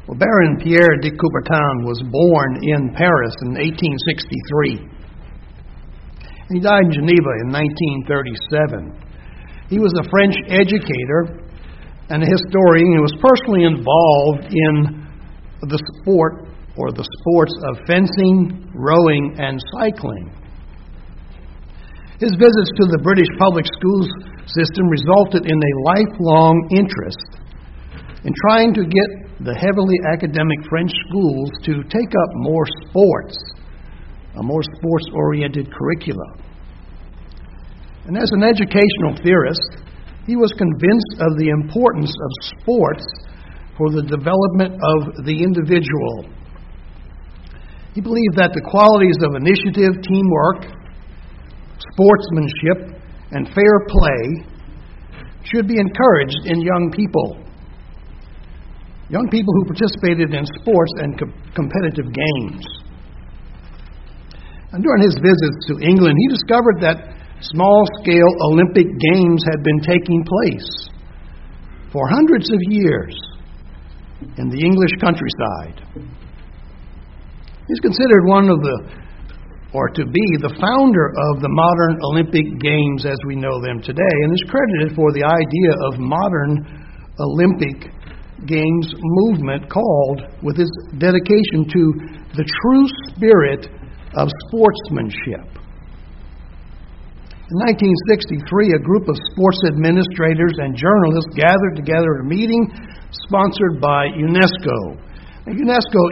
Well, Baron Pierre de Coubertin was born in Paris in 1863. He died in Geneva in 1937. He was a French educator and a historian. He was personally involved in the sport or the sports of fencing, rowing, and cycling. His visits to the British public schools system resulted in a lifelong interest in trying to get the heavily academic French schools to take up more sports, a more sports-oriented curricula. And as an educational theorist, he was convinced of the importance of sports for the development of the individual. He believed that the qualities of initiative, teamwork, sportsmanship, and fair play should be encouraged in young people. Young people who participated in sports and competitive games. And during his visits to England, he discovered that small-scale Olympic Games had been taking place for hundreds of years in the English countryside. He's considered to be the founder of the modern Olympic Games as we know them today, and is credited for the idea of modern Olympic Games movement called with his dedication to the true spirit of sportsmanship. In 1963, a group of sports administrators and journalists gathered together at a meeting sponsored by UNESCO. Now, UNESCO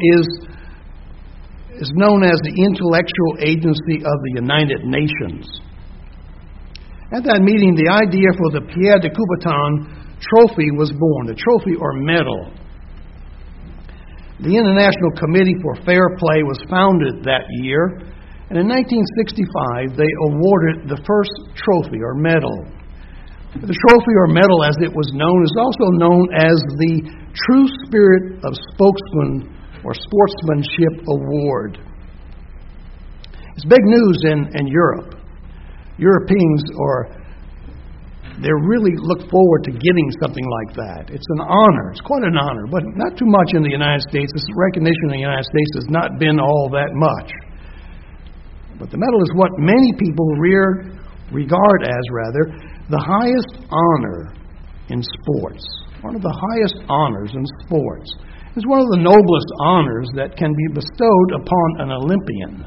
is known as the intellectual agency of the United Nations. At that meeting, the idea for the Pierre de Coubertin trophy was born, a trophy or medal. The International Committee for Fair Play was founded that year, and in 1965 they awarded the first trophy or medal. The trophy or medal, as it was known, is also known as the True Spirit of Spokesman or Sportsmanship Award. It's big news in Europe. Europeans they really look forward to getting something like that. It's an honor. It's quite an honor, but not too much in the United States. This recognition in the United States has not been all that much. But the medal is what many people regard as the highest honor in sports. One of the highest honors in sports. It's one of the noblest honors that can be bestowed upon an Olympian.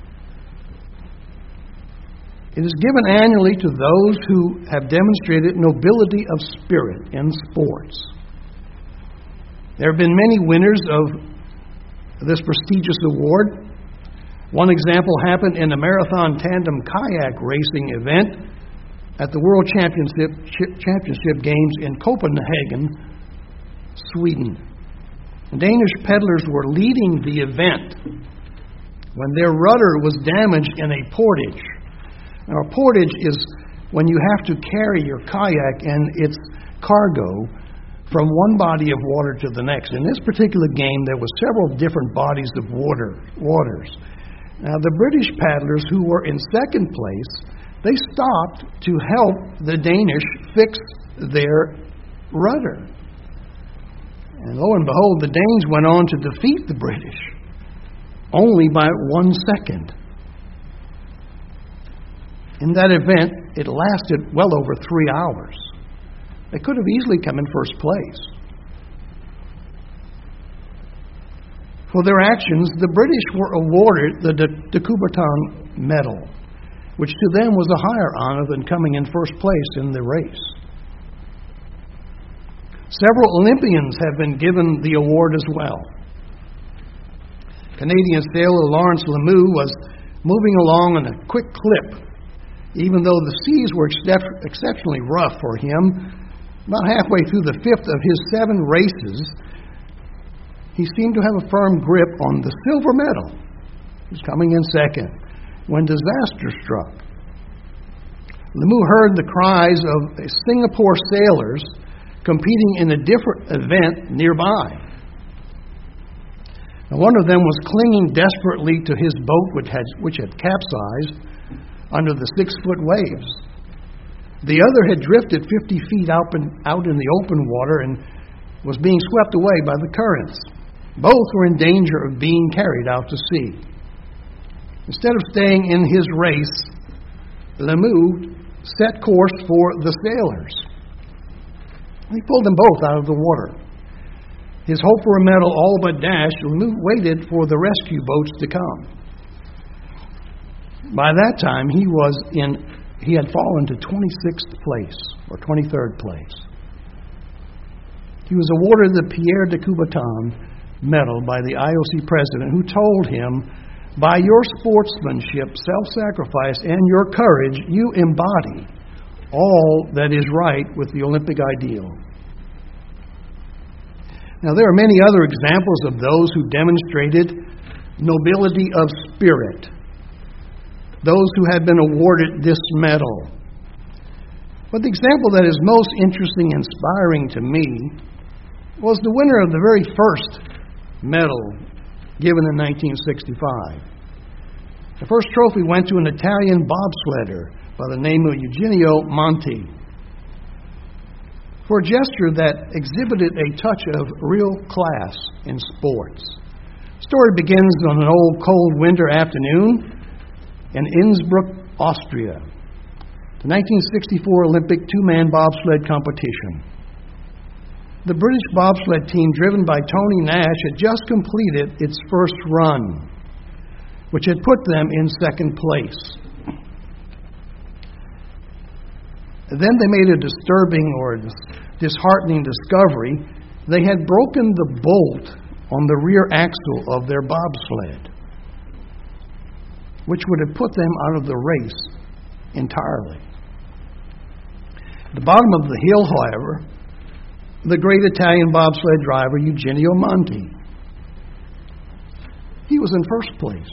It is given annually to those who have demonstrated nobility of spirit in sports. There have been many winners of this prestigious award. One example happened in a marathon tandem kayak racing event at the World Championship Games in Copenhagen, Sweden. The Danish peddlers were leading the event when their rudder was damaged in a portage. Now, a portage is when you have to carry your kayak and its cargo from one body of water to the next. In this particular game, there were several different bodies of waters. Now, the British paddlers who were in second place, they stopped to help the Danish fix their rudder. And lo and behold, the Danes went on to defeat the British only by 1 second. In that event, it lasted well over 3 hours. They could have easily come in first place. For their actions, the British were awarded the de Coubertin Medal, which to them was a higher honor than coming in first place in the race. Several Olympians have been given the award as well. Canadian sailor Lawrence Lemieux was moving along on a quick clip. Even though the seas were exceptionally rough for him, about halfway through the fifth of his 7 races, he seemed to have a firm grip on the silver medal. He was coming in second when disaster struck. Lemieux heard the cries of Singapore sailors competing in a different event nearby. Now, one of them was clinging desperately to his boat, which had capsized under the 6-foot waves. The other had drifted 50 feet out in the open water and was being swept away by the currents. Both were in danger of being carried out to sea. Instead of staying in his race, Lemieux set course for the sailors. He pulled them both out of the water. His hope for a medal all but dashed, Lemieux waited for the rescue boats to come. By that time, he had fallen to 26th place, or 23rd place. He was awarded the Pierre de Coubertin Medal by the IOC president, who told him, "By your sportsmanship, self-sacrifice, and your courage, you embody all that is right with the Olympic ideal." Now, there are many other examples of those who demonstrated nobility of spirit, those who had been awarded this medal. But the example that is most interesting and inspiring to me was the winner of the very first medal given in 1965. The first trophy went to an Italian bobsledder by the name of Eugenio Monti for a gesture that exhibited a touch of real class in sports. The story begins on an old cold winter afternoon in Innsbruck, Austria, the 1964 Olympic two-man bobsled competition. The British bobsled team, driven by Tony Nash, had just completed its first run, which had put them in second place. Then they made a disturbing or disheartening discovery. They had broken the bolt on the rear axle of their bobsled, which would have put them out of the race entirely. At the bottom of the hill, however, the great Italian bobsled driver, Eugenio Monti, he was in first place.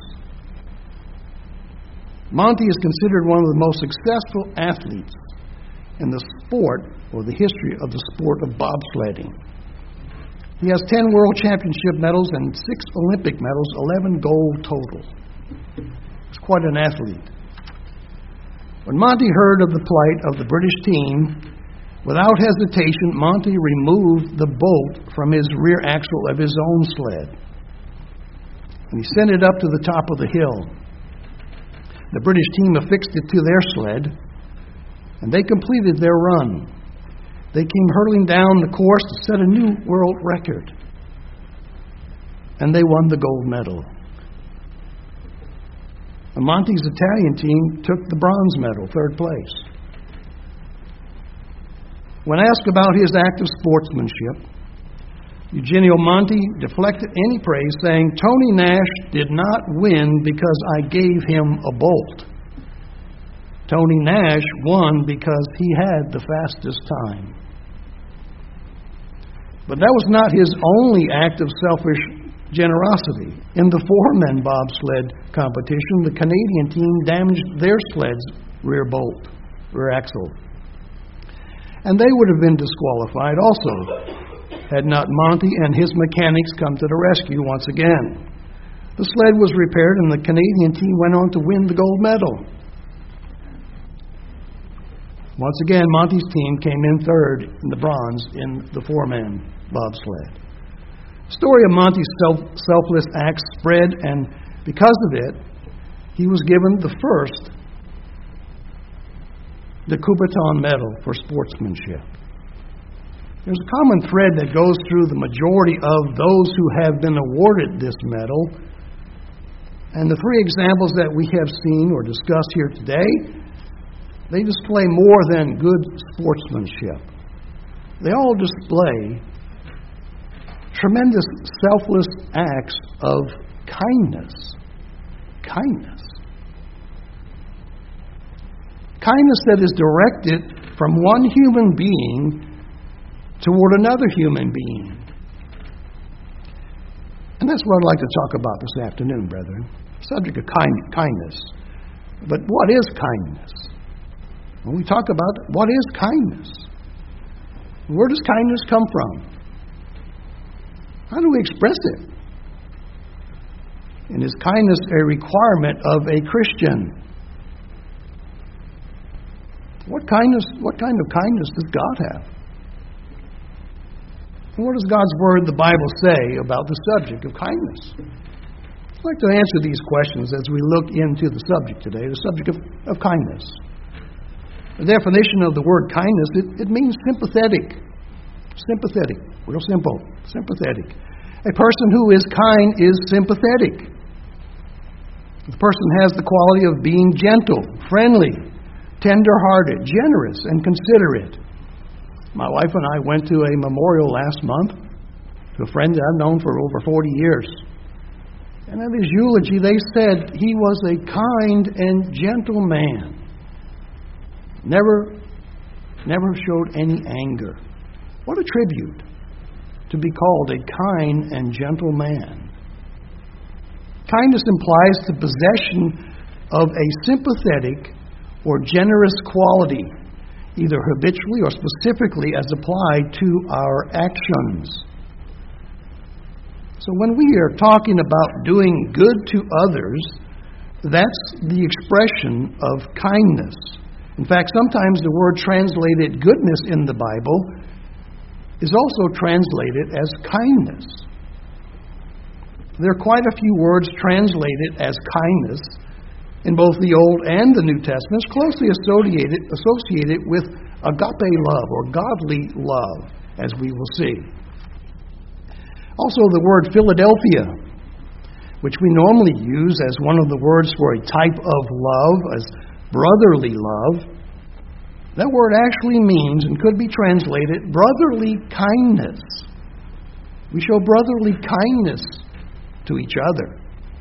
Monti is considered one of the most successful athletes in the sport or the history of the sport of bobsledding. He has 10 world championship medals and 6 Olympic medals, 11 gold total. He's quite an athlete. When Monti heard of the plight of the British team, without hesitation, Monti removed the bolt from his rear axle of his own sled, and he sent it up to the top of the hill. The British team affixed it to their sled, and they completed their run. They came hurtling down the course to set a new world record, and they won the gold medal. And Monti's Italian team took the bronze medal, third place. When asked about his act of sportsmanship, Eugenio Monti deflected any praise, saying, "Tony Nash did not win because I gave him a bolt. Tony Nash won because he had the fastest time." But that was not his only act of selfish generosity. In the four-man bobsled competition, the Canadian team damaged their sled's rear axle. And they would have been disqualified also had not Monti and his mechanics come to the rescue once again. The sled was repaired and the Canadian team went on to win the gold medal. Once again, Monti's team came in third in the bronze in the four-man bobsled. The story of Monti's selfless acts spread, and because of it, he was given the first de Coubertin Medal for sportsmanship. There's a common thread that goes through the majority of those who have been awarded this medal, and the three examples that we have seen or discussed here today, they display more than good sportsmanship. They all display tremendous selfless acts of kindness. Kindness. Kindness that is directed from one human being toward another human being. And that's what I'd like to talk about this afternoon, brethren. Subject of kindness. But what is kindness? When we talk about what is kindness, where does kindness come from? How do we express it? And is kindness a requirement of a Christian? What kind of kindness does God have? What does God's Word, the Bible, say about the subject of kindness? I'd like to answer these questions as we look into the subject today, the subject of kindness. The definition of the word kindness, it means sympathetic. Sympathetic. Real simple. Sympathetic. A person who is kind is sympathetic. The person has the quality of being gentle, friendly, tender-hearted, generous, and considerate. My wife and I went to a memorial last month to a friend that I've known for over 40 years. And at his eulogy, they said he was a kind and gentle man. Never showed any anger. What a tribute to be called a kind and gentle man. Kindness implies the possession of a sympathetic or generous quality, either habitually or specifically as applied to our actions. So when we are talking about doing good to others, that's the expression of kindness. In fact, sometimes the word translated goodness in the Bible is also translated as kindness. There are quite a few words translated as kindness in both the Old and the New Testaments, closely associated with agape love or godly love, as we will see. Also, the word Philadelphia, which we normally use as one of the words for a type of love, as brotherly love, that word actually means and could be translated brotherly kindness. We show brotherly kindness to each other,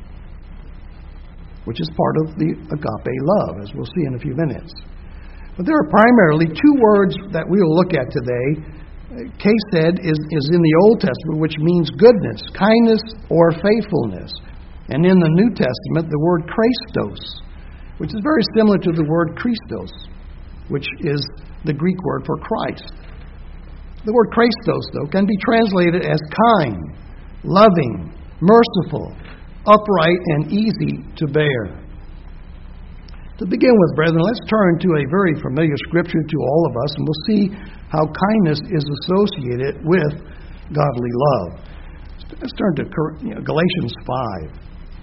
which is part of the agape love, as we'll see in a few minutes. But there are primarily two words that we will look at today. Chesed is in the Old Testament, which means goodness, kindness, or faithfulness. And in the New Testament, the word Christos, which is very similar to the word Christos, which is the Greek word for Christ. The word Christos, though, can be translated as kind, loving, merciful, upright, and easy to bear. To begin with, brethren, let's turn to a very familiar scripture to all of us, and we'll see how kindness is associated with godly love. Let's turn to Galatians 5.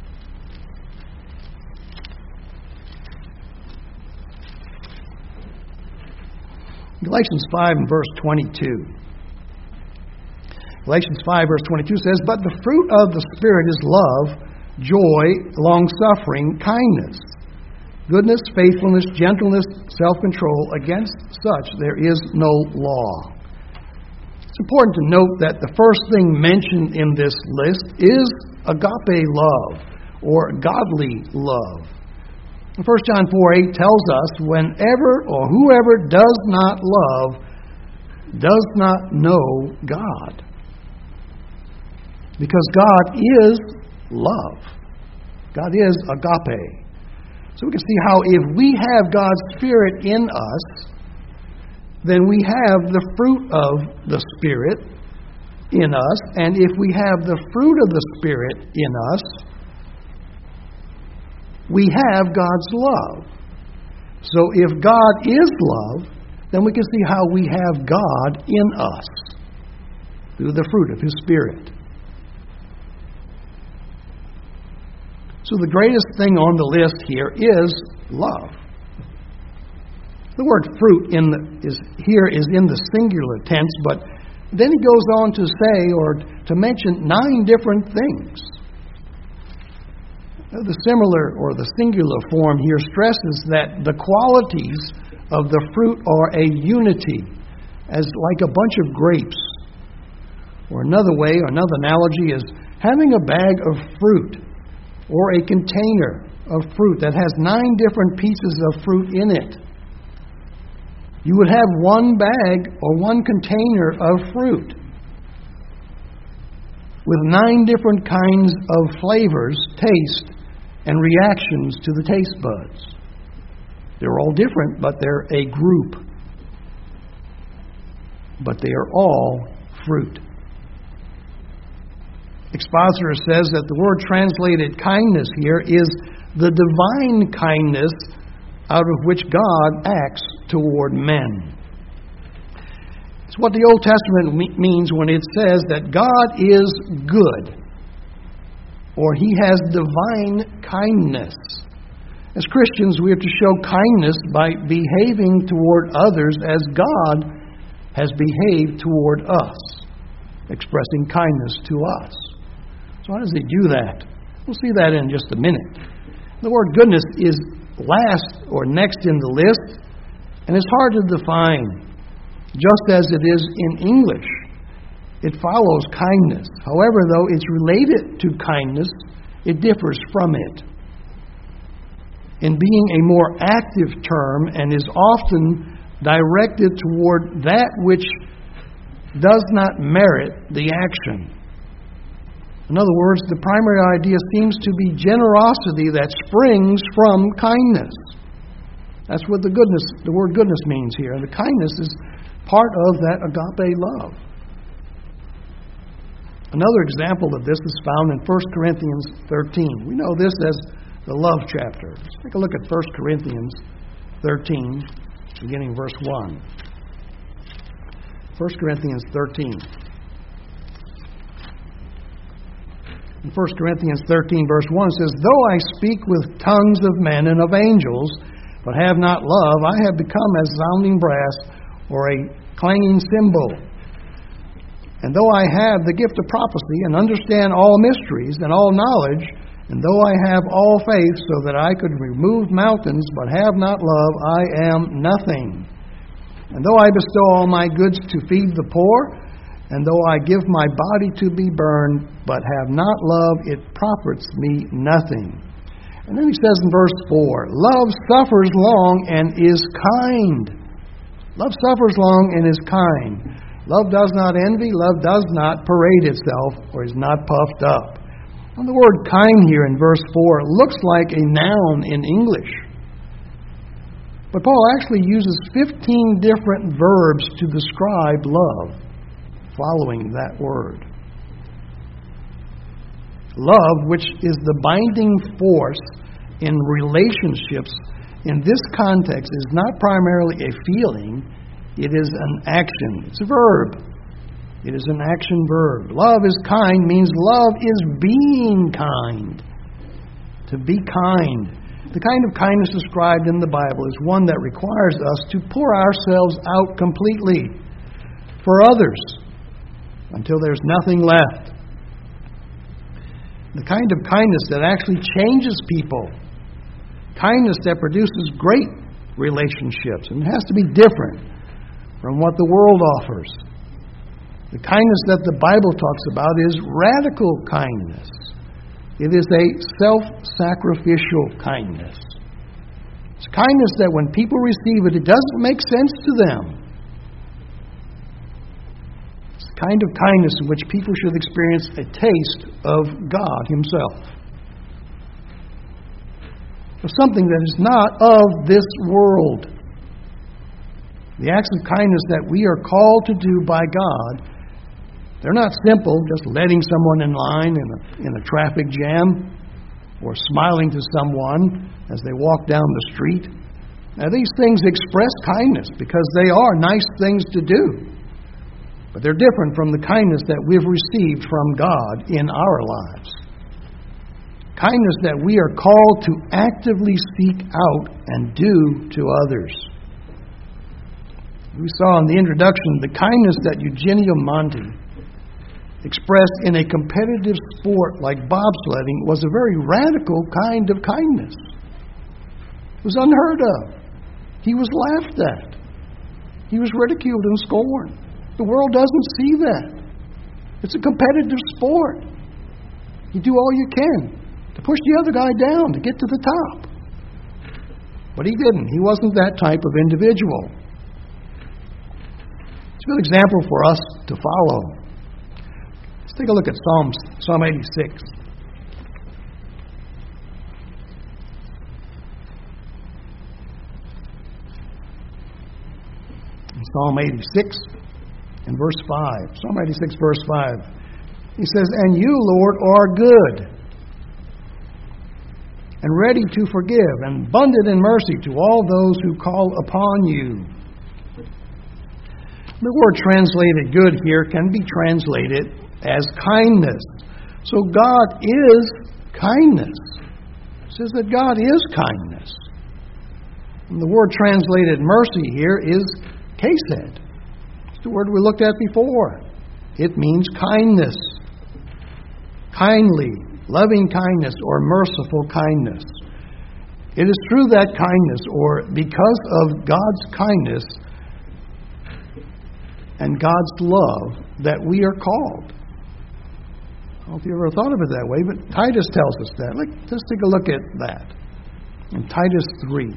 Galatians 5 and verse 22. Galatians 5 verse 22 says, "But the fruit of the Spirit is love, joy, long-suffering, kindness, goodness, faithfulness, gentleness, self-control. Against such there is no law." It's important to note that the first thing mentioned in this list is agape love, or godly love. 1 John 4:8 tells us, "Whenever or whoever does not love does not know God." Because God is love. God is agape. So we can see how if we have God's Spirit in us, then we have the fruit of the Spirit in us. And if we have the fruit of the Spirit in us, we have God's love. So if God is love, then we can see how we have God in us through the fruit of His Spirit. So the greatest thing on the list here is love. The word fruit here is in the singular tense, but then he goes on to say or to mention 9 different things. The similar or the singular form here stresses that the qualities of the fruit are a unity, as like a bunch of grapes. Or another way, another analogy is having a bag of fruit or a container of fruit that has 9 different pieces of fruit in it. You would have one bag or one container of fruit with 9 different kinds of flavors, taste, and reactions to the taste buds. They're all different, but they're a group. But they are all fruit. Expositor says that the word translated kindness here is the divine kindness out of which God acts toward men. It's what the Old Testament means when it says that God is good, or He has divine kindness. As Christians, we have to show kindness by behaving toward others as God has behaved toward us, expressing kindness to us. So how does He do that? We'll see that in just a minute. The word goodness is last or next in the list, and it's hard to define. Just as it is in English, it follows kindness. However, though it's related to kindness, it differs from it. In being a more active term and is often directed toward that which does not merit the action. In other words, the primary idea seems to be generosity that springs from kindness. That's what the word goodness means here. And the kindness is part of that agape love. Another example of this is found in 1 Corinthians 13. We know this as the love chapter. Let's take a look at 1 Corinthians 13, beginning verse 1. 1 Corinthians 13. In 1 Corinthians 13, verse 1, it says, "Though I speak with tongues of men and of angels, but have not love, I have become as sounding brass or a clanging cymbal. And though I have the gift of prophecy and understand all mysteries and all knowledge, and though I have all faith so that I could remove mountains but have not love, I am nothing. And though I bestow all my goods to feed the poor, and though I give my body to be burned but have not love, it profits me nothing." And then he says in verse 4, "Love suffers long and is kind." Love suffers long and is kind. Love does not envy. Love does not parade itself or is not puffed up. And the word kind here in verse 4 looks like a noun in English. But Paul actually uses 15 different verbs to describe love following that word. Love, which is the binding force in relationships, in this context, is not primarily a feeling, it is an action. It's a verb. It is an action verb. Love is kind means love is being kind. To be kind. The kind of kindness described in the Bible is one that requires us to pour ourselves out completely for others until there's nothing left. The kind of kindness that actually changes people. Kindness that produces great relationships. And it has to be different from what the world offers. The kindness that the Bible talks about is radical kindness. It is a self-sacrificial kindness. It's kindness that when people receive it, it doesn't make sense to them. It's the kind of kindness in which people should experience a taste of God Himself. Of something that is not of this world. The acts of kindness that we are called to do by God, they're not simple, just letting someone in line in a traffic jam or smiling to someone as they walk down the street. Now, these things express kindness because they are nice things to do. But they're different from the kindness that we've received from God in our lives. Kindness that we are called to actively seek out and do to others. We saw in the introduction the kindness that Eugenio Monti expressed in a competitive sport like bobsledding was a very radical kind of kindness. It was unheard of. He was laughed at. He was ridiculed and scorned. The world doesn't see that. It's a competitive sport. You do all you can to push the other guy down to get to the top. But he didn't. He wasn't that type of individual. It's a good example for us to follow. Let's take a look at Psalm 86. In Psalm 86 and verse 5. Psalm 86 verse 5. He says, "And you, Lord, are good, and ready to forgive, and abundant in mercy to all those who call upon you." The word translated good here can be translated as kindness. So God is kindness. It says that God is kindness. And the word translated mercy here is chesed. It's the word we looked at before. It means kindness. Kindly, loving kindness, or merciful kindness. It is through that kindness, or because of God's kindness and God's love, that we are called. I don't know if you ever thought of it that way, but Titus tells us that. Let's take a look at that. In Titus 3.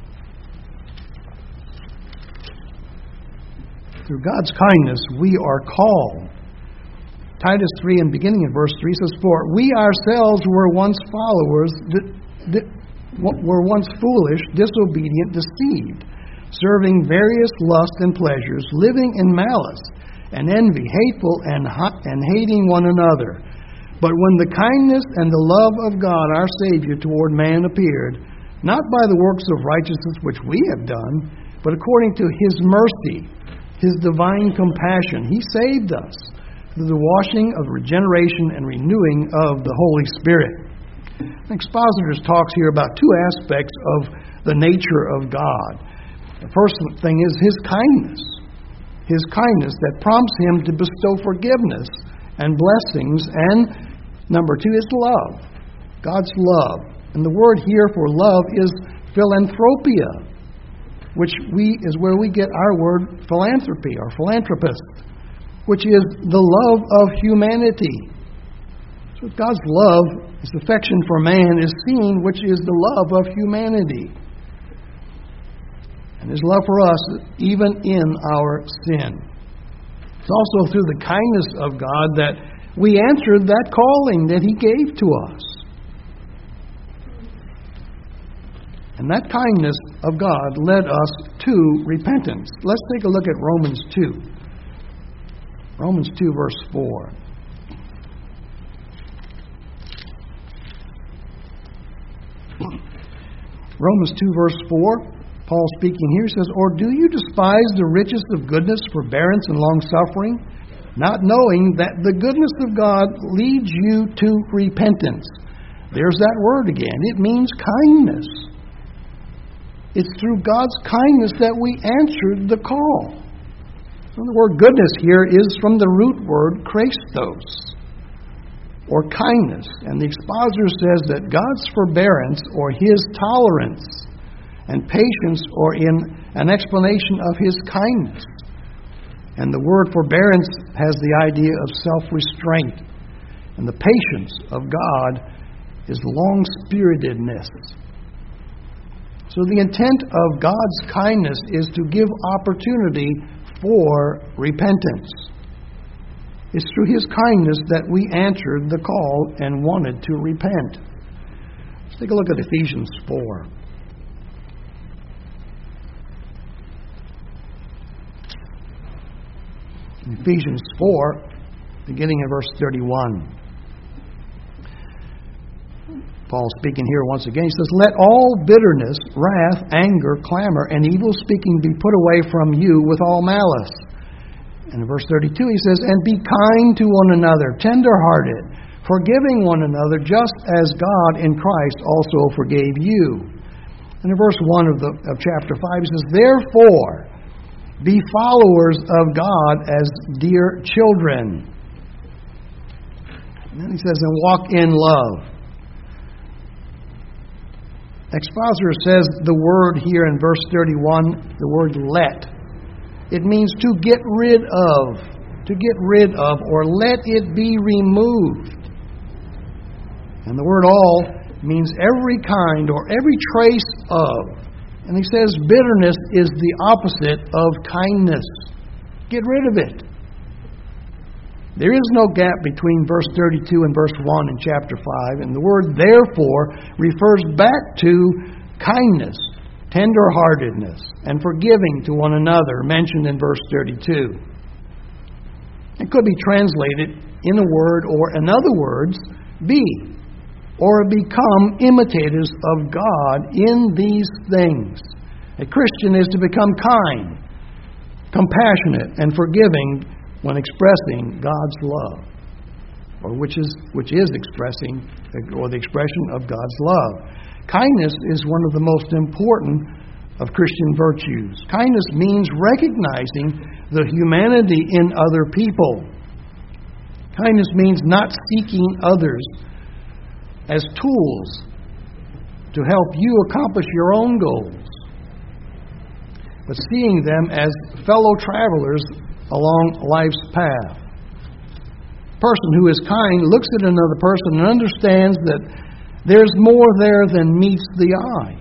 Through God's kindness, we are called. Titus 3, and beginning in verse 3, says, "For we ourselves were once followers, were once foolish, disobedient, deceived, serving various lusts and pleasures, living in malice and envy, hateful and hating one another. But when the kindness and the love of God our Savior toward man appeared, not by the works of righteousness which we have done, but according to His mercy, His divine compassion, He saved us through the washing of regeneration and renewing of the Holy Spirit." Expositors talks here about two aspects of the nature of God. The first thing is His kindness. His kindness that prompts Him to bestow forgiveness and blessings. And number two is love. God's love. And the word here for love is philanthropia, which is where we get our word philanthropy or philanthropist, which is the love of humanity. So God's love, His affection for man, is seen, which is the love of humanity. And His love for us, even in our sin. It's also through the kindness of God that we answered that calling that He gave to us. And that kindness of God led us to repentance. Let's take a look at Romans 2. Romans 2, verse 4. Romans 2, verse 4. Paul speaking here says, "Or do you despise the riches of goodness, forbearance, and long-suffering, not knowing that the goodness of God leads you to repentance?" There's that word again. It means kindness. It's through God's kindness that we answered the call. So the word goodness here is from the root word Christos, or kindness. And the expositor says that God's forbearance, or His tolerance, and patience, or in an explanation of His kindness. And the word forbearance has the idea of self-restraint. And the patience of God is long-spiritedness. So the intent of God's kindness is to give opportunity for repentance. It's through His kindness that we answered the call and wanted to repent. Let's take a look at Ephesians 4. In Ephesians 4, beginning in verse 31. Paul speaking here once again, he says, "Let all bitterness, wrath, anger, clamor, and evil speaking be put away from you with all malice." And in verse 32 he says, "And be kind to one another, tender-hearted, forgiving one another, just as God in Christ also forgave you." And in verse 1 of chapter 5 he says, "Therefore, be followers of God as dear children." And then he says, "And walk in love." Expositor says the word here in verse 31, the word let. It means to get rid of, or let it be removed. And the word all means every kind or every trace of. And he says bitterness is the opposite of kindness. Get rid of it. There is no gap between verse 32 and verse 1 in chapter 5. And the word therefore refers back to kindness, tender-heartedness, and forgiving to one another, mentioned in verse 32. It could be translated in a word, or in other words, be or become imitators of God in these things. A Christian is to become kind, compassionate and forgiving when expressing God's love, or which is expressing, or the expression of God's love. Kindness is one of the most important of Christian virtues. Kindness means recognizing the humanity in other people. Kindness means not seeking others as tools to help you accomplish your own goals, but seeing them as fellow travelers along life's path. A person who is kind looks at another person and understands that there's more there than meets the eye.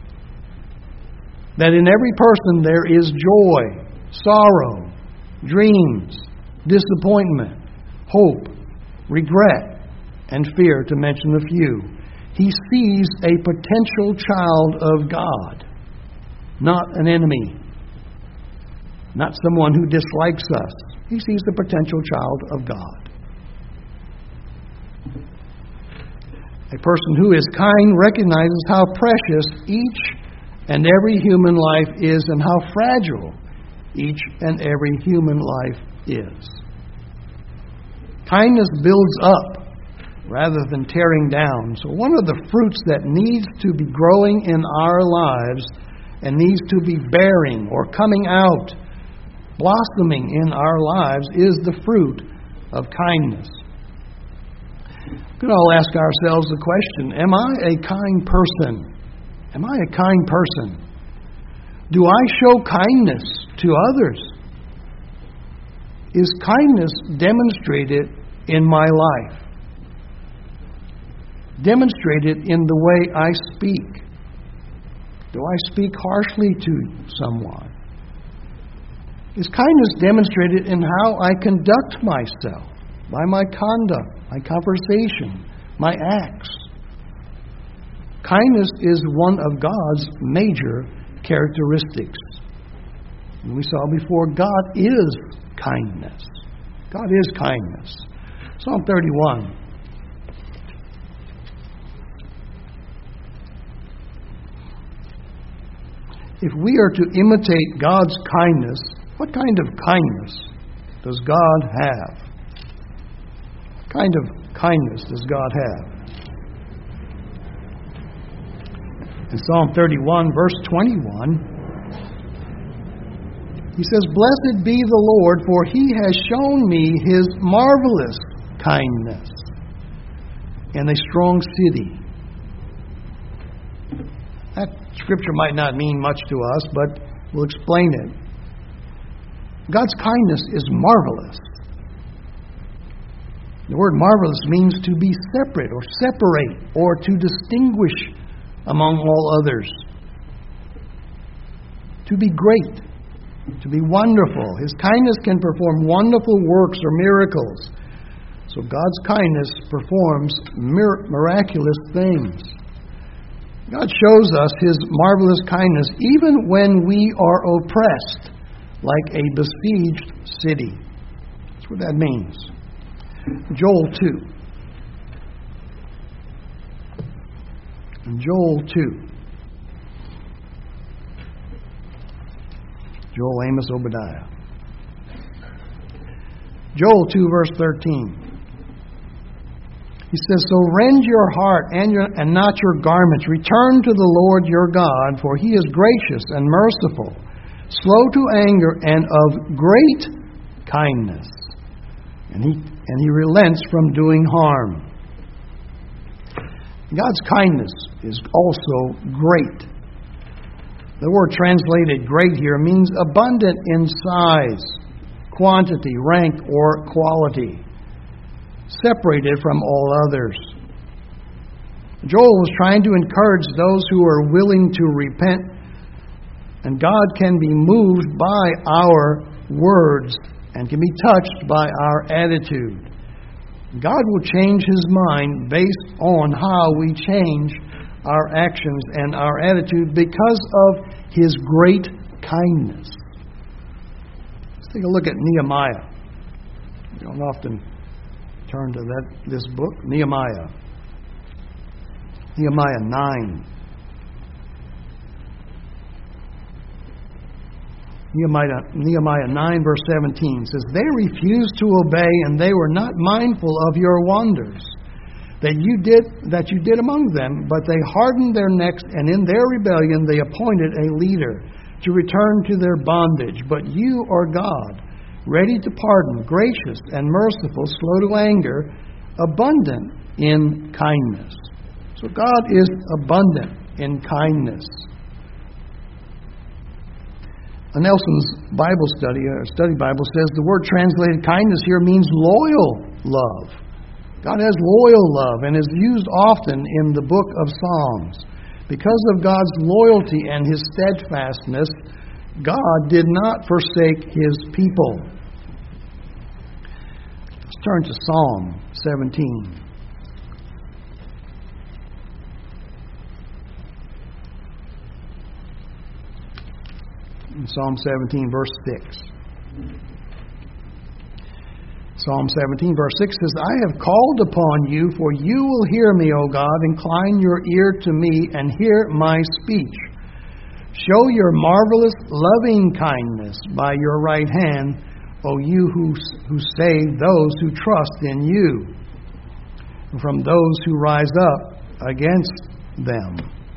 That in every person there is joy, sorrow, dreams, disappointment, hope, regret, and fear, to mention a few. He sees a potential child of God, not an enemy, not someone who dislikes us. He sees the potential child of God. A person who is kind recognizes how precious each and every human life is and how fragile each and every human life is. Kindness builds up rather than tearing down. So one of the fruits that needs to be growing in our lives and needs to be bearing or coming out, blossoming in our lives, is the fruit of kindness. We can all ask ourselves the question, am I a kind person? Am I a kind person? Do I show kindness to others? Is kindness demonstrated in my life? Demonstrated in the way I speak? Do I speak harshly to someone? Is kindness demonstrated in how I conduct myself? By my conduct, my conversation, my acts? Kindness is one of God's major characteristics. And we saw before, God is kindness. God is kindness. Psalm 31. If we are to imitate God's kindness, what kind of kindness does God have? What kind of kindness does God have? In Psalm 31, verse 21, he says, "Blessed be the Lord, for he has shown me his marvelous kindness in a strong city." That scripture might not mean much to us, but we'll explain it. God's kindness is marvelous. The word marvelous means to be separate or separate or to distinguish among all others. To be great, to be wonderful. His kindness can perform wonderful works or miracles. So God's kindness performs miraculous things. God shows us His marvelous kindness even when we are oppressed, like a besieged city. That's what that means. Joel 2. In Joel 2. Joel, Amos, Obadiah. Joel 2, verse 13. He says, "So rend your heart and not your garments. Return to the Lord your God, for He is gracious and merciful, slow to anger, and of great kindness. And he relents from doing harm." God's kindness is also great. The word translated great here means abundant in size, quantity, rank, or quality, separated from all others. Joel was trying to encourage those who are willing to repent, and God can be moved by our words and can be touched by our attitude. God will change His mind based on how we change our actions and our attitude because of His great kindness. Let's take a look at Nehemiah. We don't often turn to this book, Nehemiah. Nehemiah 9. Nehemiah 9, verse 17 says, "They refused to obey, and they were not mindful of your wonders that you did among them, but they hardened their necks, and in their rebellion they appointed a leader to return to their bondage. But you are God, ready to pardon, gracious and merciful, slow to anger, abundant in kindness." So God is abundant in kindness. A Nelson's Bible study Bible says the word translated kindness here means loyal love. God has loyal love and is used often in the book of Psalms. Because of God's loyalty and His steadfastness, God did not forsake His people. Let's turn to Psalm 17. In Psalm 17, verse 6. Psalm 17, verse 6 says, "I have called upon you, for you will hear me, O God. Incline your ear to me and hear my speech. Show your marvelous loving kindness by your right hand, O you who save those who trust in you, from those who rise up against them."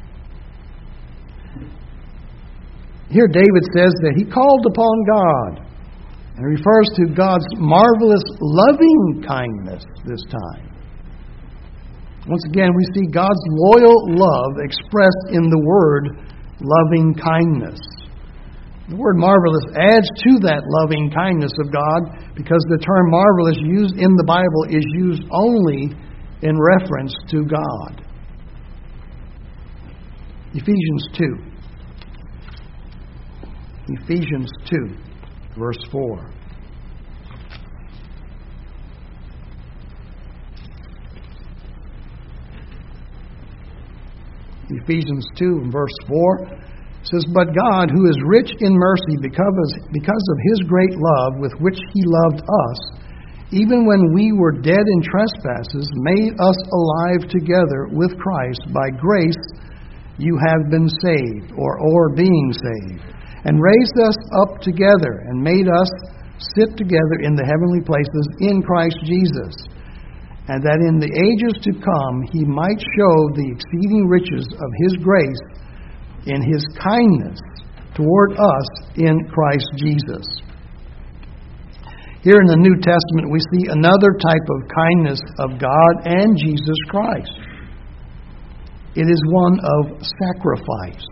Here David says that he called upon God, and refers to God's marvelous loving kindness this time. Once again, we see God's loyal love expressed in the word loving kindness. The word marvelous adds to that loving kindness of God, because the term marvelous used in the Bible is used only in reference to God. Ephesians 2. Ephesians 2, verse 4. Ephesians 2, verse 4 says, "But God, who is rich in mercy because of His great love with which He loved us, even when we were dead in trespasses, made us alive together with Christ. By grace you have been saved," or being saved, "and raised us up together and made us sit together in the heavenly places in Christ Jesus, and that in the ages to come He might show the exceeding riches of His grace in His kindness toward us in Christ Jesus." Here in the New Testament we see another type of kindness of God and Jesus Christ. It is one of sacrifice.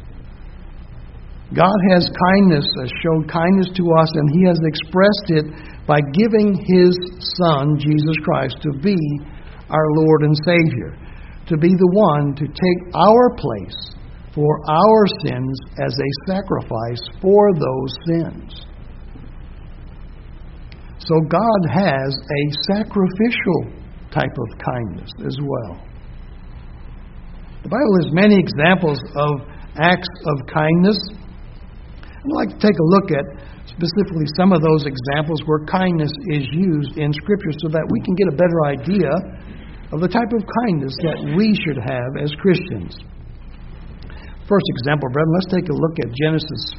God has showed kindness to us, and He has expressed it by giving His Son, Jesus Christ, to be our Lord and Savior, to be the one to take our place for our sins as a sacrifice for those sins. So God has a sacrificial type of kindness as well. The Bible has many examples of acts of kindness. I'd like to take a look at specifically some of those examples where kindness is used in Scripture, so that we can get a better idea of the type of kindness that we should have as Christians. First example, brethren, let's take a look at Genesis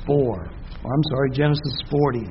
40.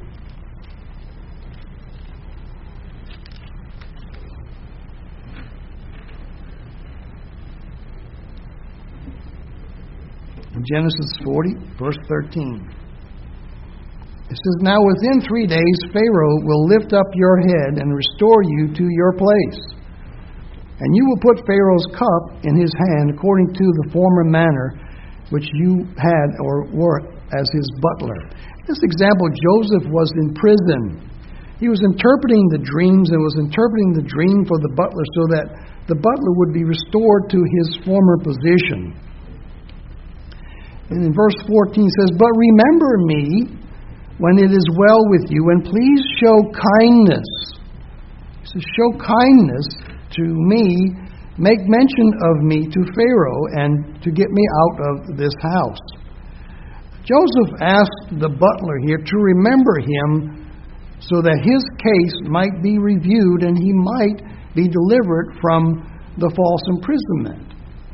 In Genesis 40, verse 13. It says, "Now within 3 days Pharaoh will lift up your head and restore you to your place. And you will put Pharaoh's cup in his hand according to the former manner which you had or were as his butler." In this example, Joseph was in prison. He was interpreting the dreams and was interpreting the dream for the butler so that the butler would be restored to his former position. And in verse 14 it says, "But remember me when it is well with you, and please show kindness." He says, "Show kindness to me, make mention of me to Pharaoh, and to get me out of this house." Joseph asked the butler here to remember him so that his case might be reviewed and he might be delivered from the false imprisonment.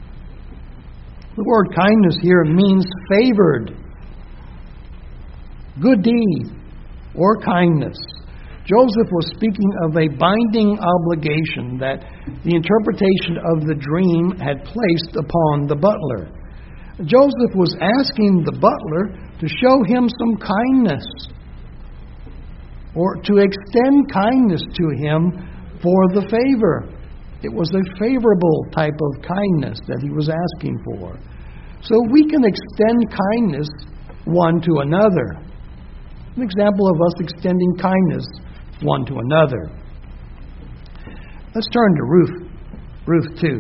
The word kindness here means favored. good deed, or kindness. Joseph was speaking of a binding obligation that the interpretation of the dream had placed upon the butler. Joseph was asking the butler to show him some kindness, or to extend kindness to him for the favor. It was a favorable type of kindness that he was asking for. So we can extend kindness one to another. An example of us extending kindness one to another. Let's turn to Ruth 2.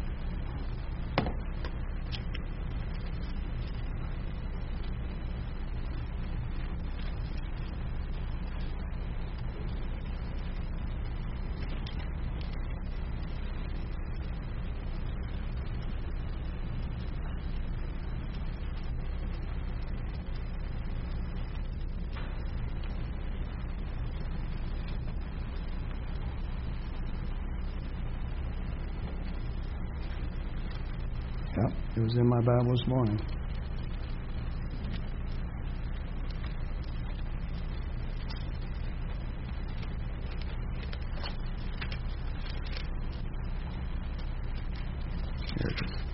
Yep, it was in my Bible this morning. Here it is.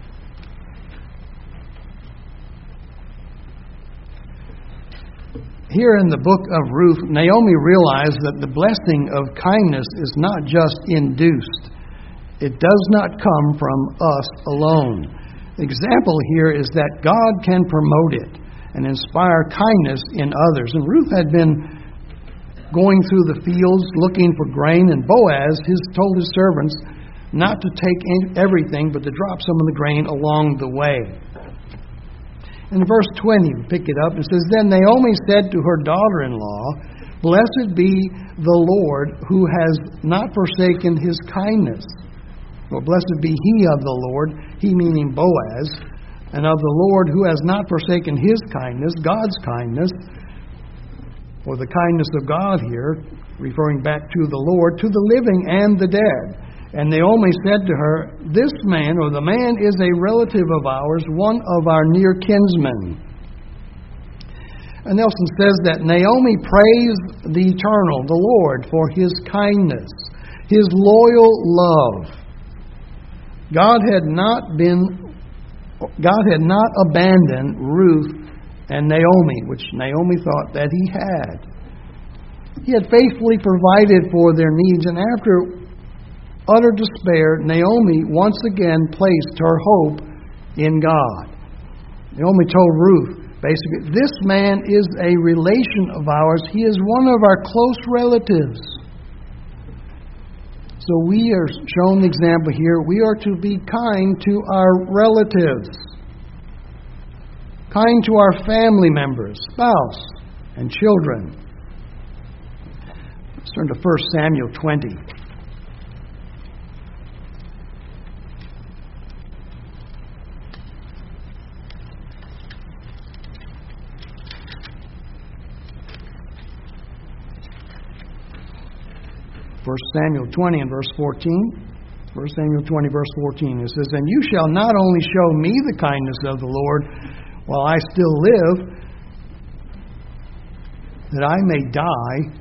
Here in the book of Ruth, Naomi realized that the blessing of kindness is not just induced. It does not come from us alone. The example here is that God can promote it and inspire kindness in others. And Ruth had been going through the fields looking for grain, and Boaz told his servants not to take everything, but to drop some of the grain along the way. In verse 20, we pick it up, it says, Then Naomi said to her daughter-in-law, Blessed be the Lord who has not forsaken his kindness. Well, blessed be he of the Lord, he meaning Boaz, and of the Lord who has not forsaken his kindness, God's kindness, or the kindness of God here, referring back to the Lord, to the living and the dead. And Naomi said to her, This man, or the man, is a relative of ours, one of our near kinsmen. And Nelson says that Naomi praised the Eternal, the Lord, for his kindness, his loyal love. God had not abandoned Ruth and Naomi, which Naomi thought that he had. He had faithfully provided for their needs, and after utter despair, Naomi once again placed her hope in God. Naomi told Ruth, basically, this man is a relation of ours. He is one of our close relatives. So we are shown the example here. We are to be kind to our relatives, kind to our family members, spouse, and children. Let's turn to 1 Samuel 20. 1 Samuel 20 and verse 14. 1 Samuel 20, verse 14. It says, And you shall not only show me the kindness of the Lord while I still live, that I may die.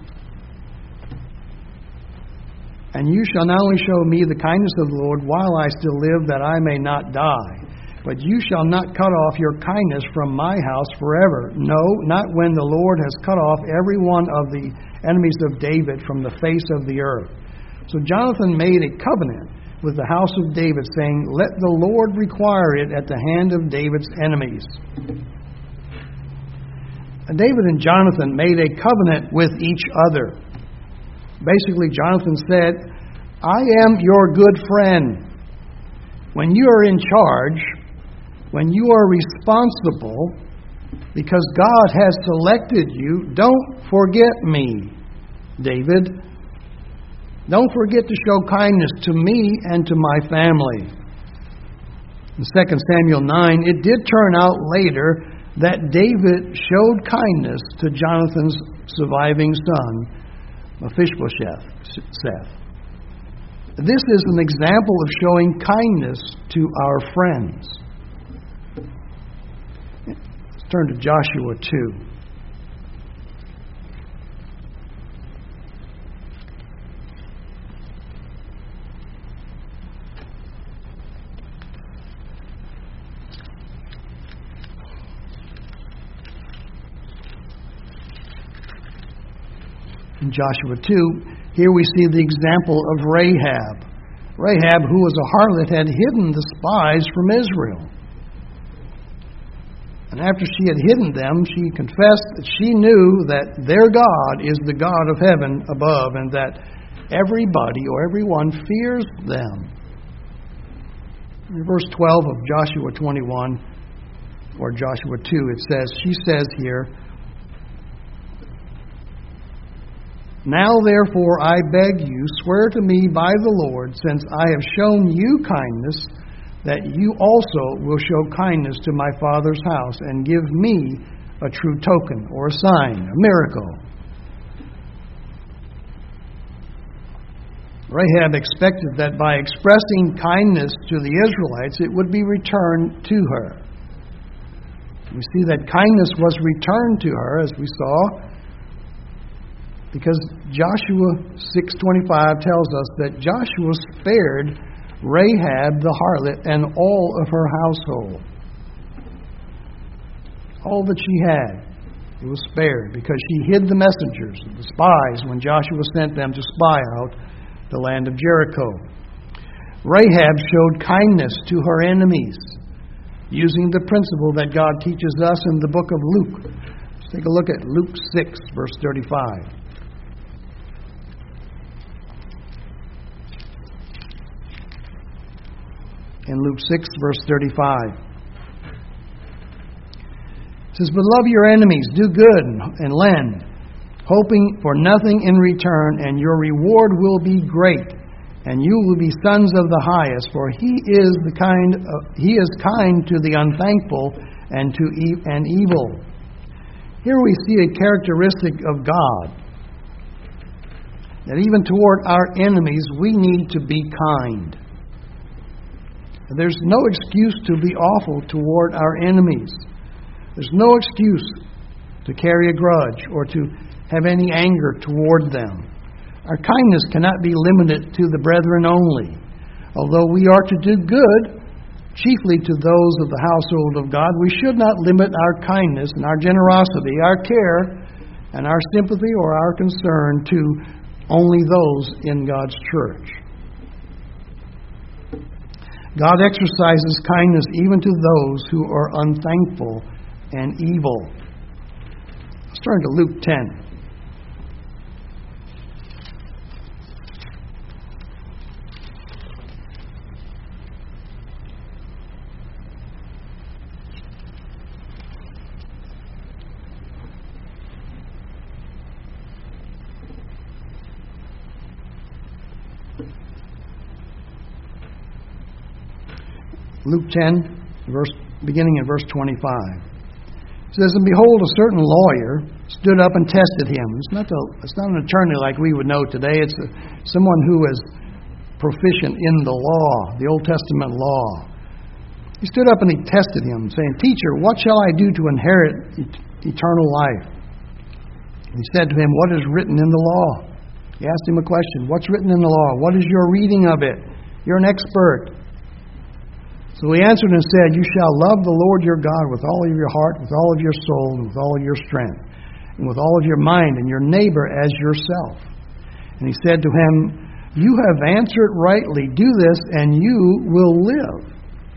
And you shall not only show me the kindness of the Lord while I still live, that I may not die. But you shall not cut off your kindness from my house forever. No, not when the Lord has cut off every one of the enemies of David from the face of the earth. So Jonathan made a covenant with the house of David, saying, Let the Lord require it at the hand of David's enemies. And David and Jonathan made a covenant with each other. Basically, Jonathan said, I am your good friend. When you are in charge, when you are responsible, because God has selected you, don't forget me, David. Don't forget to show kindness to me and to my family. In 2 Samuel 9, it did turn out later that David showed kindness to Jonathan's surviving son, Mephibosheth. This is an example of showing kindness to our friends. Let's turn to Joshua 2. In Joshua 2, here we see the example of Rahab. Rahab, who was a harlot, had hidden the spies from Israel. And after she had hidden them, she confessed that she knew that their God is the God of heaven above, and that everybody or everyone fears them. In verse 12 of Joshua 21, or Joshua 2, she says here, "Now therefore I beg you, swear to me by the Lord, since I have shown you kindness, that you also will show kindness to my father's house, and give me a true token," or a sign, a miracle. Rahab expected that by expressing kindness to the Israelites, it would be returned to her. We see that kindness was returned to her, as we saw, because Joshua 6:25 tells us that Joshua spared Rahab the harlot and all of her household. All that she had, it was spared, because she hid the messengers, the spies, when Joshua sent them to spy out the land of Jericho. Rahab showed kindness to her enemies, using the principle that God teaches us in the book of Luke. Let's take a look at Luke 6, verse 35. In Luke 6, verse 35. It says, "But love your enemies, do good, and lend, hoping for nothing in return, and your reward will be great, and you will be sons of the highest, for he is kind to the unthankful and to evil." Here we see a characteristic of God, that even toward our enemies we need to be kind. There's no excuse to be awful toward our enemies. There's no excuse to carry a grudge or to have any anger toward them. Our kindness cannot be limited to the brethren only. Although we are to do good, chiefly to those of the household of God, we should not limit our kindness and our generosity, our care, and our sympathy or our concern to only those in God's church. God exercises kindness even to those who are unthankful and evil. Let's turn to Luke 10. Luke 10, beginning in verse 25. It says, "And behold, a certain lawyer stood up and tested him." It's not an attorney like we would know today. It's someone who is proficient in the law, the Old Testament law. He stood up and he tested him, saying, "Teacher, what shall I do to inherit eternal life?" And he said to him, "What is written in the law?" He asked him a question. What's written in the law? What is your reading of it? You're an expert. So he answered and said, "You shall love the Lord your God with all of your heart, with all of your soul, and with all of your strength, and with all of your mind, and your neighbor as yourself." And he said to him, "You have answered rightly. Do this, and you will live."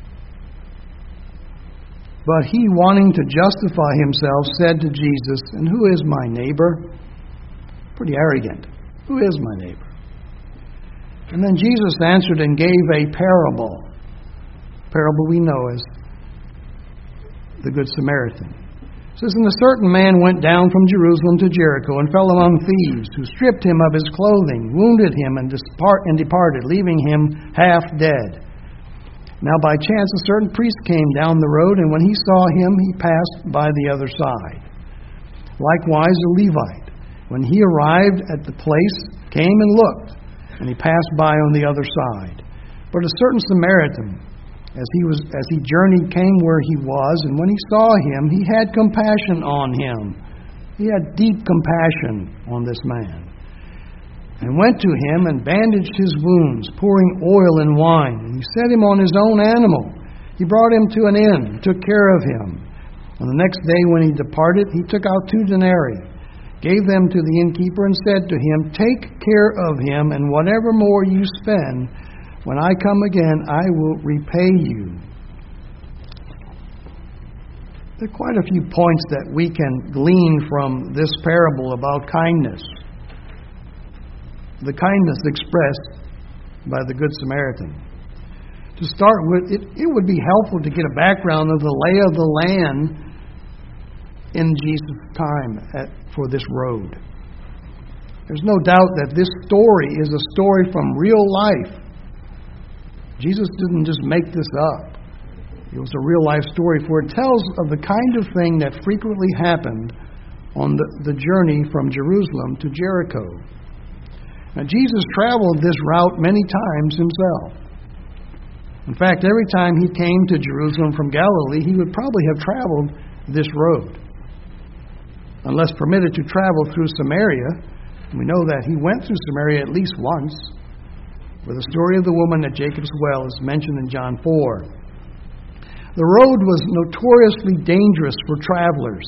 But he, wanting to justify himself, said to Jesus, "And who is my neighbor?" Pretty arrogant. Who is my neighbor? And then Jesus answered and gave a parable. Parable we know as the Good Samaritan. It says, "And a certain man went down from Jerusalem to Jericho and fell among thieves, who stripped him of his clothing, wounded him, and departed, leaving him half dead. Now by chance a certain priest came down the road, and when he saw him, he passed by the other side. Likewise a Levite, when he arrived at the place, came and looked, and he passed by on the other side. But a certain Samaritan, as he journeyed, came where he was, and when he saw him, he had compassion on him." He had deep compassion on this man. "And went to him and bandaged his wounds, pouring oil and wine. And he set him on his own animal. He brought him to an inn, and took care of him. On the next day when he departed, he took out 2 denarii, gave them to the innkeeper, and said to him, "Take care of him, and whatever more you spend, when I come again, I will repay you." There are quite a few points that we can glean from this parable about kindness. The kindness expressed by the Good Samaritan. To start with, it would be helpful to get a background of the lay of the land in Jesus' time for this road. There's no doubt that this story is a story from real life. Jesus didn't just make this up. It was a real life story, for it tells of the kind of thing that frequently happened on the journey from Jerusalem to Jericho. Now, Jesus traveled this route many times himself. In fact, every time he came to Jerusalem from Galilee, he would probably have traveled this road. Unless permitted to travel through Samaria, we know that he went through Samaria at least once, where the story of the woman at Jacob's well is mentioned in John 4. The road was notoriously dangerous for travelers.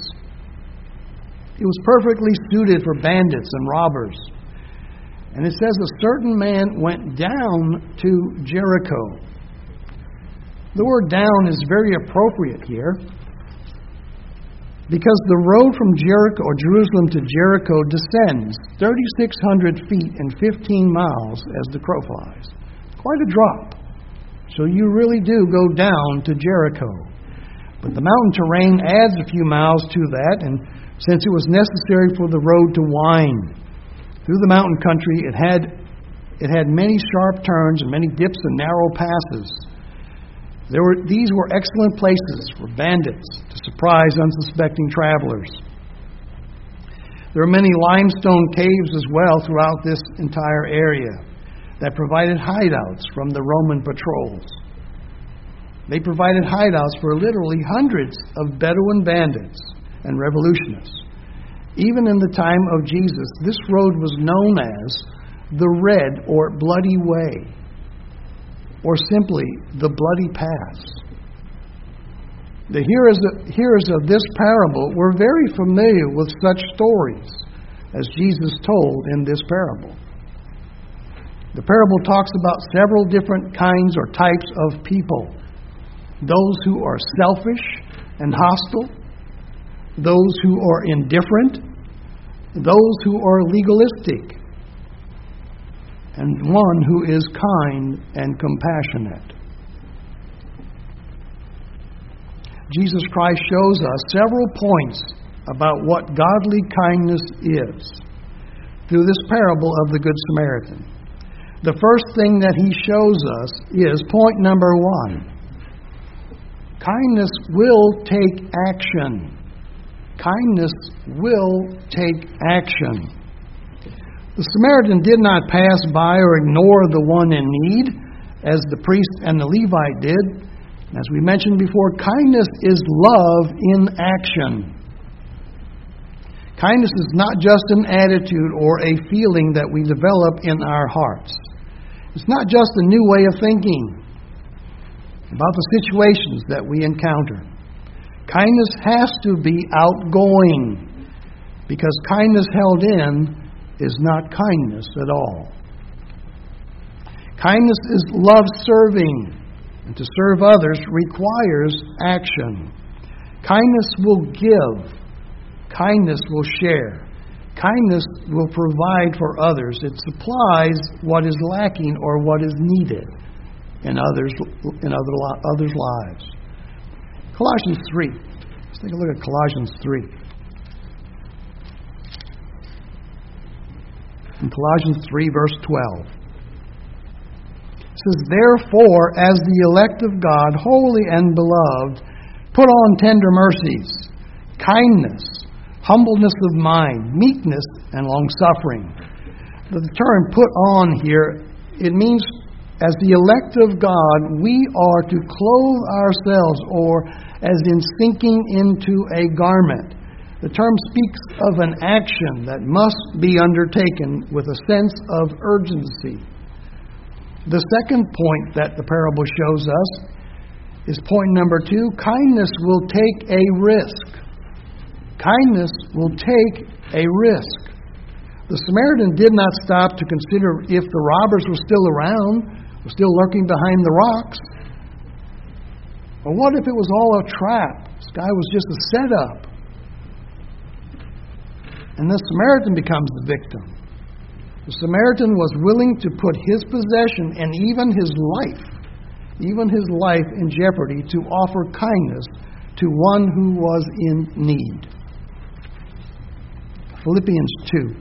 It was perfectly suited for bandits and robbers. And it says a certain man went down to Jericho. The word "down" is very appropriate here, because the road from Jericho or Jerusalem to Jericho descends 3,600 feet and 15 miles as the crow flies. Quite a drop. So you really do go down to Jericho. But the mountain terrain adds a few miles to that, and since it was necessary for the road to wind through the mountain country, it had many sharp turns and many dips and narrow passes. These were excellent places for bandits to surprise unsuspecting travelers. There are many limestone caves as well throughout this entire area that provided hideouts from the Roman patrols. They provided hideouts for literally hundreds of Bedouin bandits and revolutionists. Even in the time of Jesus, this road was known as the Red or Bloody Way, or simply the Bloody Pass. The hearers of this parable were very familiar with such stories as Jesus told in this parable. The parable talks about several different kinds or types of people. Those who are selfish and hostile, those who are indifferent, those who are legalistic, and one who is kind and compassionate. Jesus Christ shows us several points about what godly kindness is through this parable of the Good Samaritan. The first thing that he shows us is point number 1. Kindness will take action. Kindness will take action. The Samaritan did not pass by or ignore the one in need, as the priest and the Levite did. As we mentioned before, kindness is love in action. Kindness is not just an attitude or a feeling that we develop in our hearts. It's not just a new way of thinking about the situations that we encounter. Kindness has to be outgoing, because kindness held in is not kindness at all. Kindness is love-serving, and to serve others requires action. Kindness will give. Kindness will share. Kindness will provide for others. It supplies what is lacking or what is needed in others' lives. Colossians 3. Let's take a look at Colossians 3. In Colossians 3, verse 12. It says, "Therefore, as the elect of God, holy and beloved, put on tender mercies, kindness, humbleness of mind, meekness, and long-suffering." The term "put on" here, it means as the elect of God, we are to clothe ourselves, or as in sinking into a garment. The term speaks of an action that must be undertaken with a sense of urgency. The second point that the parable shows us is point number 2. Kindness will take a risk. Kindness will take a risk. The Samaritan did not stop to consider if the robbers were still around, were still lurking behind the rocks. Or what if it was all a trap? This guy was just a setup. And the Samaritan becomes the victim. The Samaritan was willing to put his possession and even his life in jeopardy to offer kindness to one who was in need. Philippians 2.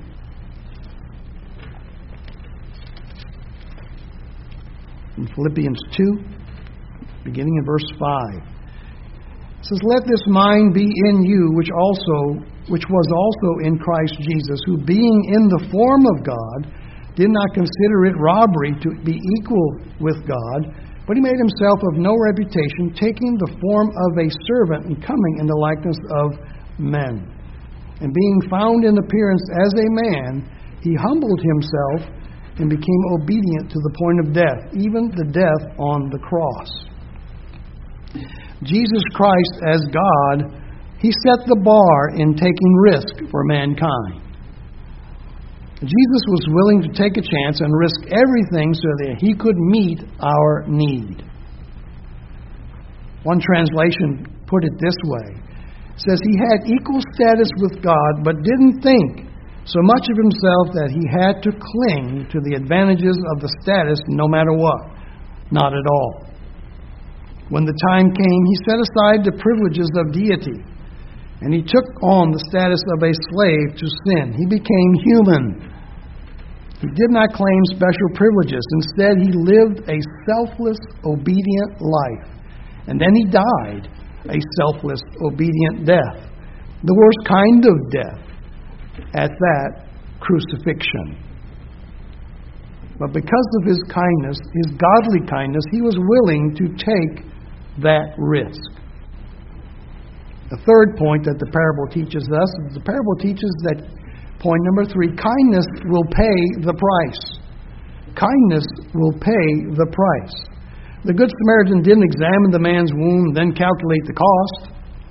In Philippians 2, beginning in verse 5. It says, "Let this mind be in you, which was also in Christ Jesus, who being in the form of God, did not consider it robbery to be equal with God, but he made himself of no reputation, taking the form of a servant and coming in the likeness of men. And being found in appearance as a man, he humbled himself and became obedient to the point of death, even the death on the cross." Jesus Christ as God, he set the bar in taking risk for mankind. Jesus was willing to take a chance and risk everything so that he could meet our need. One translation put it this way. It says he had equal status with God, but didn't think so much of himself that he had to cling to the advantages of the status no matter what. Not at all. When the time came, he set aside the privileges of deity, and he took on the status of a slave to sin. He became human. He did not claim special privileges. Instead, he lived a selfless, obedient life. And then he died a selfless, obedient death. The worst kind of death. At that, crucifixion. But because of his kindness, his godly kindness, he was willing to take that risk. The third point that the parable teaches us, the parable teaches that, point number 3, kindness will pay the price. Kindness will pay the price. The Good Samaritan didn't examine the man's wound, then calculate the cost.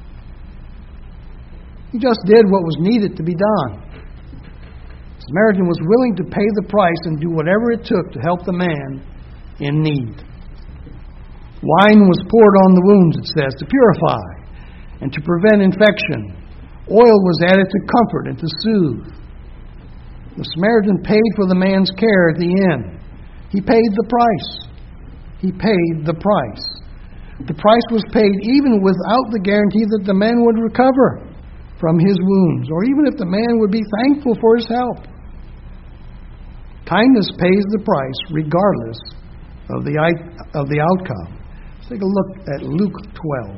He just did what was needed to be done. The Samaritan was willing to pay the price and do whatever it took to help the man in need. Wine was poured on the wounds, it says, to purify and to prevent infection. Oil was added to comfort and to soothe. The Samaritan paid for the man's care at the end. He paid the price. He paid the price. The price was paid even without the guarantee that the man would recover from his wounds, or even if the man would be thankful for his help. Kindness pays the price regardless of the outcome. Let's take a look at Luke 12.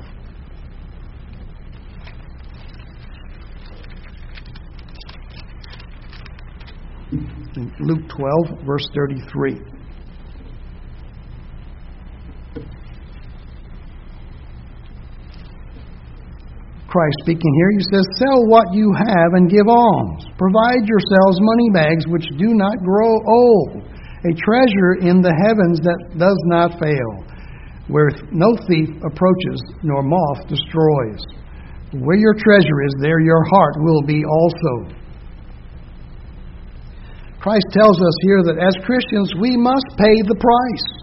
In Luke 12, verse 33. Christ speaking here, he says, "Sell what you have and give alms. Provide yourselves money bags which do not grow old, a treasure in the heavens that does not fail, where no thief approaches nor moth destroys. Where your treasure is, there your heart will be also." Christ tells us here that as Christians, we must pay the price.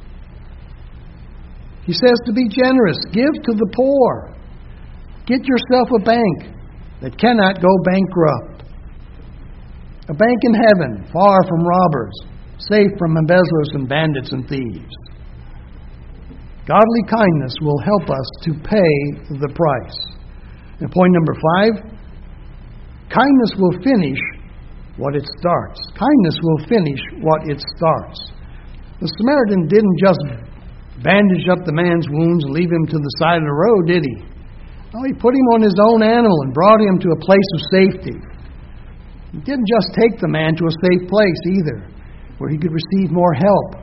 He says to be generous, give to the poor. Get yourself a bank that cannot go bankrupt. A bank in heaven, far from robbers, safe from embezzlers and bandits and thieves. Godly kindness will help us to pay the price. And point number 5, kindness will finish what it starts. Kindness will finish what it starts. The Samaritan didn't just bandage up the man's wounds and leave him to the side of the road, did he? No, he put him on his own animal and brought him to a place of safety. He didn't just take the man to a safe place either, where he could receive more help.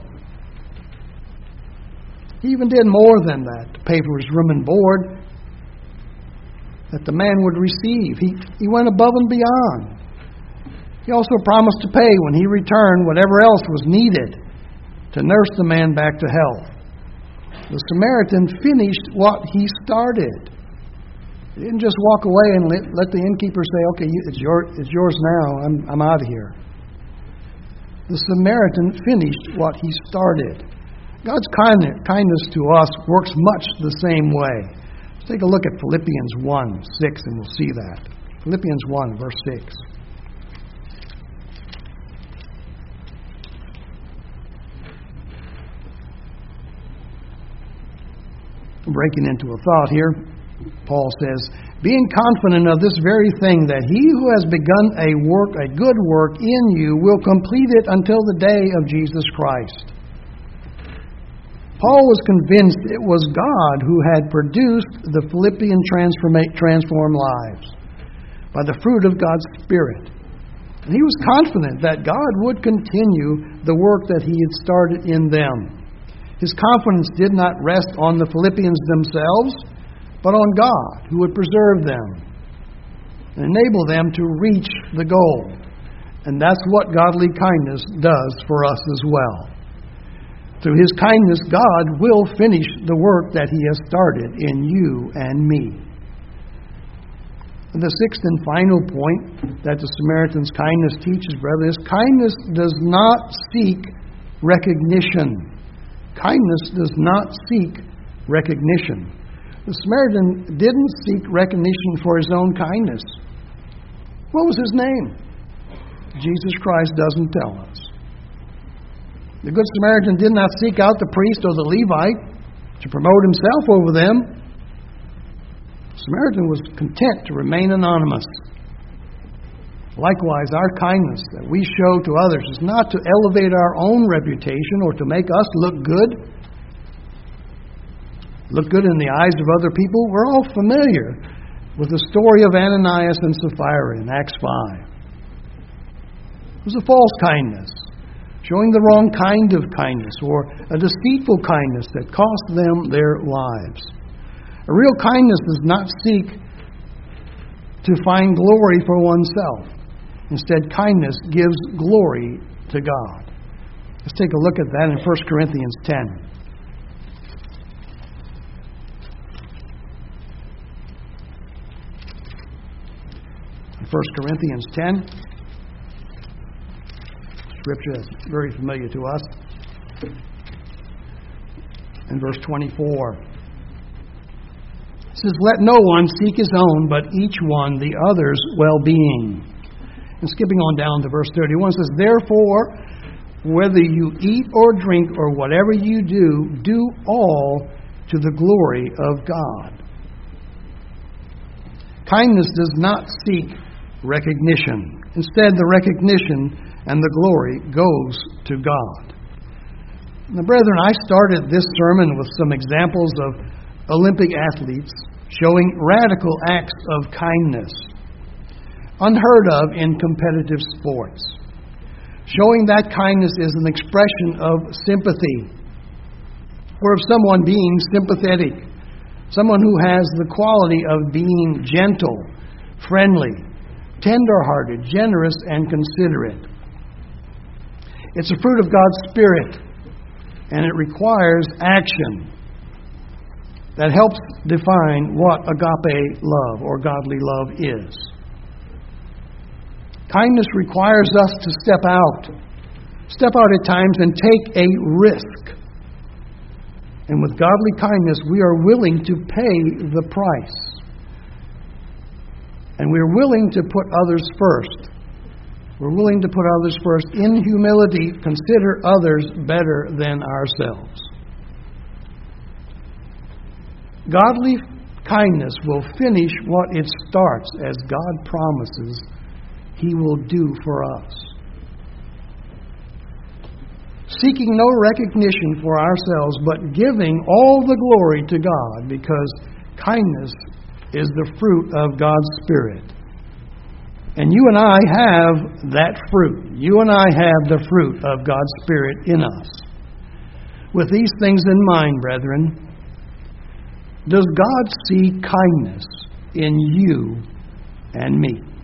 He even did more than that to pay for his room and board that the man would receive. He went above and beyond. He also promised to pay when he returned whatever else was needed to nurse the man back to health. The Samaritan finished what he started. He didn't just walk away and let the innkeeper say, okay, it's yours now, I'm out of here. The Samaritan finished what he started. God's kindness to us works much the same way. Let's take a look at Philippians 1:6, and we'll see that. Philippians 1, verse 6. Breaking into a thought here, Paul says, being confident of this very thing, that he who has begun a good work in you will complete it until the day of Jesus Christ. Paul was convinced it was God who had produced the Philippian transformed lives by the fruit of God's Spirit. And he was confident that God would continue the work that he had started in them. His confidence did not rest on the Philippians themselves, but on God, who would preserve them and enable them to reach the goal. And that's what godly kindness does for us as well. Through His kindness, God will finish the work that He has started in you and me. And the sixth and final point that the Samaritan's kindness teaches, brethren, is kindness does not seek recognition. Kindness does not seek recognition. The Samaritan didn't seek recognition for his own kindness. What was his name? Jesus Christ doesn't tell us. The Good Samaritan did not seek out the priest or the Levite to promote himself over them. The Samaritan was content to remain anonymous. Likewise, our kindness that we show to others is not to elevate our own reputation or to make us look good in the eyes of other people. We're all familiar with the story of Ananias and Sapphira in Acts 5. It was a false kindness, showing the wrong kind of kindness, or a deceitful kindness that cost them their lives. A real kindness does not seek to find glory for oneself. Instead, kindness gives glory to God. Let's take a look at that in 1 Corinthians 10. 1 Corinthians 10, scripture that's very familiar to us, in verse 24. It says, let no one seek his own, but each one the other's well-being. And skipping on down to verse 31, it says, therefore, whether you eat or drink or whatever you do, do all to the glory of God. Kindness does not seek recognition. Instead, the recognition and the glory goes to God. Now, brethren, I started this sermon with some examples of Olympic athletes showing radical acts of kindness, unheard of in competitive sports. Showing that kindness is an expression of sympathy, or of someone being sympathetic, someone who has the quality of being gentle, friendly, tender-hearted, generous, and considerate. It's a fruit of God's Spirit, and it requires action that helps define what agape love or godly love is. Kindness requires us to step out at times and take a risk. And with godly kindness, we are willing to pay the price. And we're willing to put others first. We're willing to put others first. In humility, consider others better than ourselves. Godly kindness will finish what it starts, as God promises He will do for us. Seeking no recognition for ourselves, but giving all the glory to God, because kindness is the fruit of God's Spirit. And you and I have that fruit. You and I have the fruit of God's Spirit in us. With these things in mind, brethren, does God see kindness in you and me?